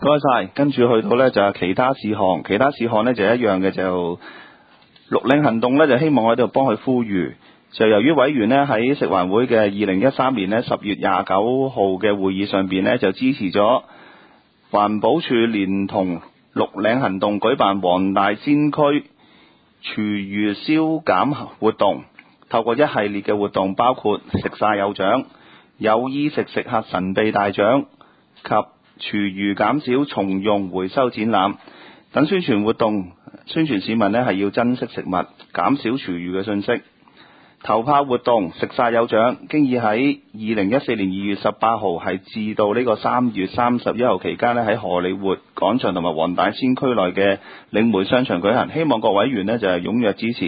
該晒，跟住去到呢就係其他事項，其他事項呢就一樣嘅，就綠領行動呢就希望我喺度幫佢呼籲，就由於委員呢喺食環會嘅2013年呢10月29號嘅會議上邊呢就支持咗環保署連同綠領行動舉辦黃大仙區廚餘燒減活動，透過一系列嘅活動，包括食晒有獎、有衣食食客神秘大獎及廚餘減少重用回收展覽等宣傳活動，宣傳市民呢係要珍惜食物、減少廚餘嘅信息。頭炮活動食晒有獎，經已喺2014年2月18號係至到呢個3月31號期間呢喺荷里活廣場同埋黃大仙區內嘅領匯商場舉行，希望各委員呢就係踴躍支持。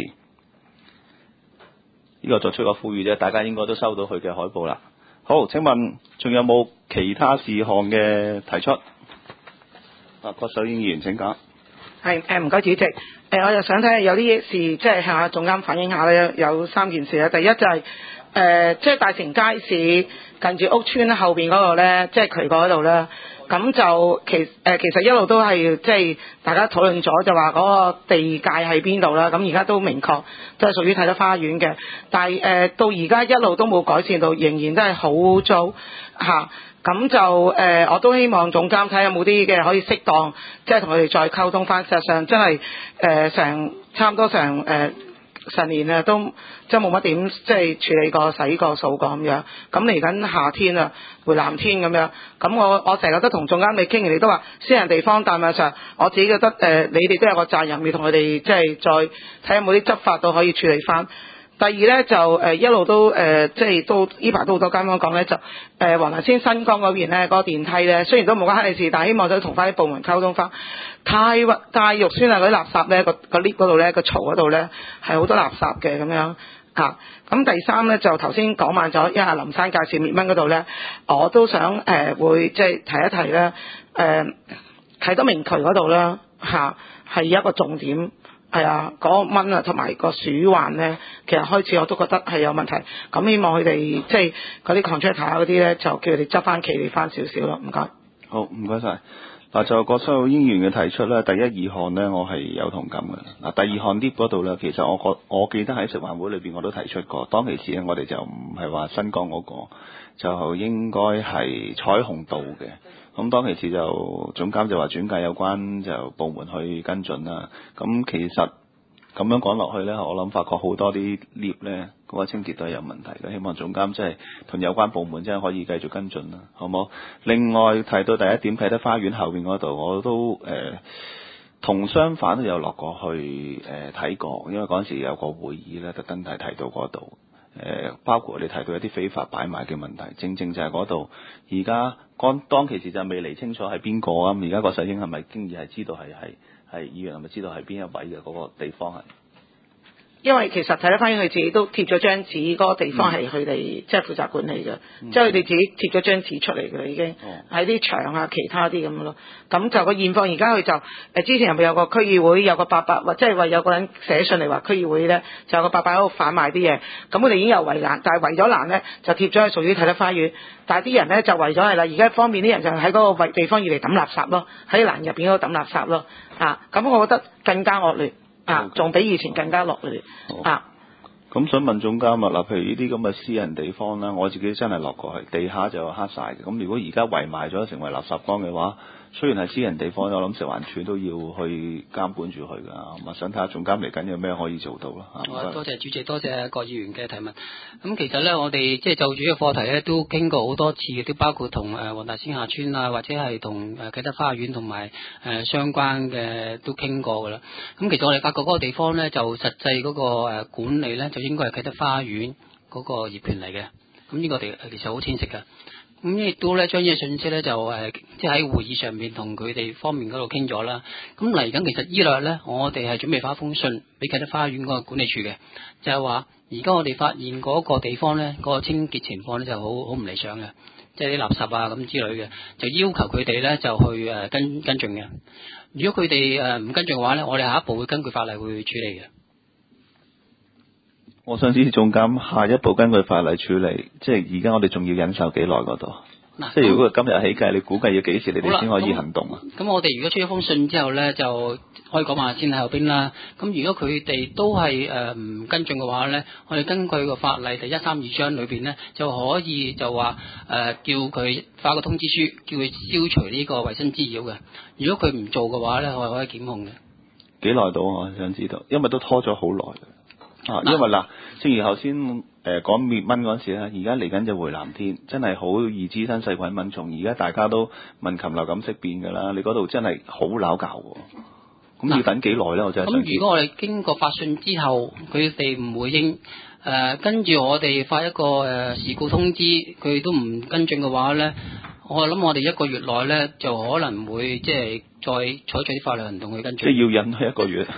呢個作出個呼籲啫，大家應該都收到佢嘅海報啦。好，請問仲有冇其他事項嘅提出？郭秀英議員請講。 係唔該主席。我又想睇下有啲事即係向下總監反映下咧，有3件事咧。第一就係即係大成街市近住屋村後邊嗰度咧，即係渠嗰度咧，咁就其實一路都係即係大家討論咗，就話嗰個地界喺邊度啦。咁而家都明確都係屬於啟德花園嘅，但係到而家一路都冇改善到，仍然都係好污糟嚇。咁就我都希望總監睇下有冇啲嘅可以適當，即係同佢哋再溝通翻。事實上真係差唔多成10年啊，都即係冇乜點即係處理過、洗過、掃過咁樣。咁嚟緊夏天啊，回南天咁樣。咁我成日都同總監你傾，你哋都話私人地方，但係上我自己覺得你哋都有個責任要同佢哋即係再睇下有冇啲執法都可以處理翻。第二咧就一路都即係都呢排都好多街坊講咧，就黃大仙新光嗰邊咧嗰個電梯咧，雖然都冇關黑事，但係希望都同翻啲部門溝通翻。太肉酸啊！嗰啲垃圾咧個 lift 嗰度咧個槽嗰度咧係好多垃圾嘅咁樣嚇。咁第三咧就頭先講慢咗，因為林生介紹滅蚊嗰度咧，我都想會即係提一提咧啟德明渠嗰度啦嚇，係一個重點。係啊，嗰個蚊啊，同埋個鼠患咧，其實開始我都覺得係有問題。咁希望佢哋即係嗰啲 contractor 嗰啲咧，就叫佢哋執翻企理翻少少咯。唔該。 好，唔該晒。嗱，就郭秀英議員嘅提出咧，第一、2項呢，我係有同感嘅。嗱，第2項 lift 嗰度咧，其實我記得喺食環會裏邊我都提出過，當其時咧我哋就唔係話新光嗰個，就應該係彩虹道嘅。咁當其時就總監就話轉介有關就部門去跟進啦。咁其實咁樣講落去呢，我諗發覺好多啲 lift 呢嗰個清潔都係有問題嘅。希望總監即係同有關部門真係可以繼續跟進啦，好冇？另外提到第一點啟德花園後面嗰度，我都同相反都有落過去睇過，因為嗰陣時有個會議呢，特登係提到嗰度。包括我哋提到一啲非法擺賣嘅問題，正正就係嗰度。而家當其時就未釐清楚係邊個啊？而家郭秀英係咪經已係知道係議員係咪知道係邊一位嘅嗰個地方係？ 因為其實睇得翻佢自己都貼咗張紙，嗰個地方係佢哋即係負責管理嘅，即係佢哋自己貼咗張紙出嚟嘅啦，已經喺啲牆啊其他啲咁咯。咁就個現況而家佢就之前係咪有個區議會有個伯伯，或即係話有個人寫信嚟話區議會咧就有個伯伯喺度販賣啲嘢，咁佢哋已經有圍欄，但係圍咗欄咧就貼咗係屬於啟德花園，但係啲人咧就圍咗係啦。而家方便啲人就喺嗰個地方要嚟抌垃圾咯，喺欄入邊嗰度抌垃圾咯。咁我覺得更加惡劣。仲比以前更加落嚟咁想問總監啊，嗱，譬如呢啲咁嘅私人地方啦，我自己真係落過去，地下就黑晒嘅。咁如果而家圍埋咗成為垃圾缸嘅話，雖然係私人地方，我諗食環署都要去監管住佢㗎。咁想睇下總監嚟緊有咩可以做到啦。 多謝主席，多謝郭議員嘅提問。咁其實咧，我哋即係就住呢個課題咧，都傾過好多次嘅，都包括同黃大仙下村啊，或者係同啟德花園同埋相關嘅都傾過㗎啦。咁其實我哋發覺嗰個地方咧，就實際嗰個管理咧，就應該係啟德花園嗰個業權嚟嘅。咁呢個地其實好清晰㗎。咁亦都咧將呢個信息咧就即係喺會議上面同佢哋方面嗰度傾咗啦。咁嚟緊其實依兩日咧，我哋係準備發一封信俾啟德花園嗰個管理處嘅，就係話而家我哋發現嗰個地方咧，嗰個清潔情況咧就好唔理想嘅，即係啲垃圾啊咁之類嘅，就要求佢哋咧就去跟進嘅。如果佢哋唔跟進嘅話咧，我哋下一步會根據法例會處理嘅。 我想知總監下一步根據法例處理，即係而家我哋仲要忍受幾耐嗰度？ 嗱， 即係如果佢今日起計，你估計要幾時你哋先可以行動啊？ 咁我哋如果出一封信之後咧，就可以講話先喺後邊啦。咁如果佢哋都係唔跟進嘅話咧，我哋根據個法例第132章裏邊咧，就可以就話叫佢發個通知書，叫佢消除呢個衛生滋擾嘅。如果佢唔做嘅話咧，我係可以檢控嘅。 幾耐到我想知道，因為都拖咗好耐啊。因為嗱，正如頭先講滅蚊嗰陣時咧，而家嚟緊就回南天，真係好易滋生細菌蚊蟲。而家大家都蚊禽流感色變㗎啦，你嗰度真係好撈教喎。咁要等幾耐咧？我真係想知。 咁如果我哋經過發信之後，佢哋唔回應，跟住我哋發一個事故通知，佢都唔跟進嘅話咧，我諗我哋1個月內咧就可能會即係再採取啲法律行動去跟進。 即係要忍佢1個月，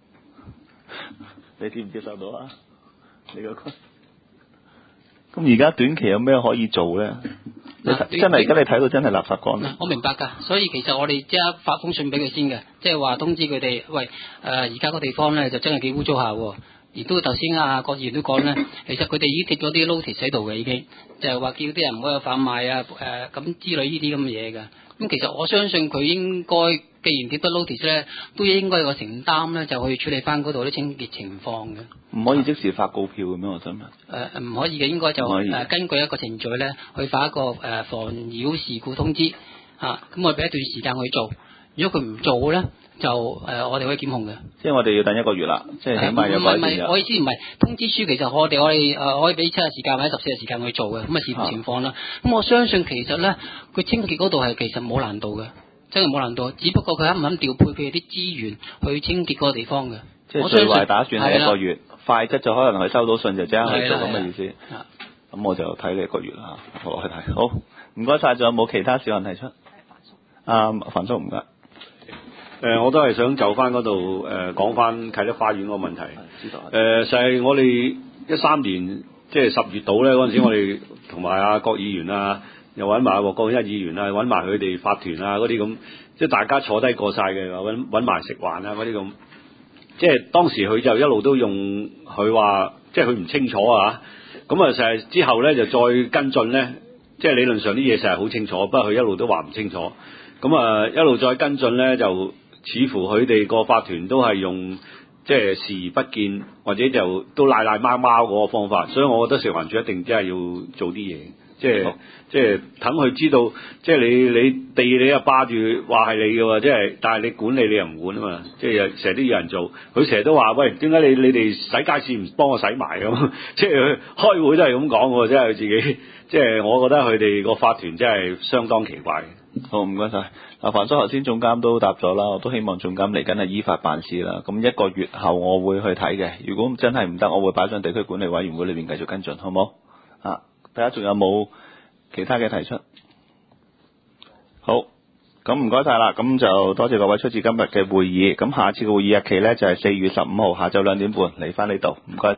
你接唔接受到啊？你個咁而家短期有咩可以做咧？真係而家你睇到真係垃圾乾。 我明白㗎，所以其實我哋即刻發封信俾佢先嘅，即係話通知佢哋，喂，而家個地方咧就真係幾污糟下喎。而都頭先郭議員都講咧，其實佢哋已經貼咗啲 notice 喺度嘅，已經就係話叫啲人唔好有販賣啊咁之類呢啲咁嘅嘢嘅。咁其實我相信佢應該，既然貼得 notice 咧，都應該有個承擔咧，就去處理翻嗰度啲清潔情況嘅。 唔可以即時發告票嘅咩？我想問。 唔可以嘅，應該就根據一個程序咧，去發一個妨擾事故通知咁我哋俾一段時間去做。如果佢唔做咧，就我哋可以檢控嘅。 即係我哋要等1個月啦，即係起碼有改善嘅。 我意思唔係通知書，其實我哋可以俾7日時間或者14日時間去做嘅，咁啊視乎情況啦。咁我相信其實咧，佢清潔嗰度係其實冇難度嘅，真係冇難度。只不過佢肯唔肯調配佢啲資源去清潔嗰個地方嘅。 即係最壞打算係1個月，快則就可能佢收到信就即刻去做咁嘅意思。咁我就睇你1個月啦，我去睇。好，唔該晒，仲有冇其他小人提出？樊叔唔該。 我都係想就翻嗰度講翻啟德花園嗰個問題。知道。就係我哋13年即係10月度咧嗰陣時，我哋同埋阿郭議員啊，又揾埋阿郭家議員啊，揾埋佢哋法團啊嗰啲咁，即係大家坐低過晒嘅，揾埋食環啊嗰啲咁。即係當時佢就一路都用佢話，即係佢唔清楚啊。咁啊，成日之後咧就再跟進咧，即係理論上啲嘢成日好清楚，不過佢一路都話唔清楚。咁啊，一路再跟進咧就。似乎佢哋個法團都係用即係視而不見，或者就都賴貓貓嗰個方法，所以我覺得食環署一定真係要做啲嘢，即係等佢知道，即係你地你又霸住話係你嘅喎，即係但係你管理你又唔管啊嘛，即係成日都有人做，佢成日都話喂，點解你哋洗街市唔幫我洗埋咁？即係佢開會都係咁講喎，即係佢自己，即係我覺得佢哋個法團真係相當奇怪。 好，唔該晒。樊叔頭先總監都答咗啦，我都希望總監嚟緊係依法辦事啦。咁1個月後我會去睇嘅，如果真係唔得，我會擺上地區管理委員會裏邊繼續跟進，好冇？大家仲有冇其他嘅提出？好，咁唔該晒啦，咁就多謝各位出席今日嘅會議。咁下次嘅會議日期呢，就係4月15號下晝2點半嚟翻呢度，唔該。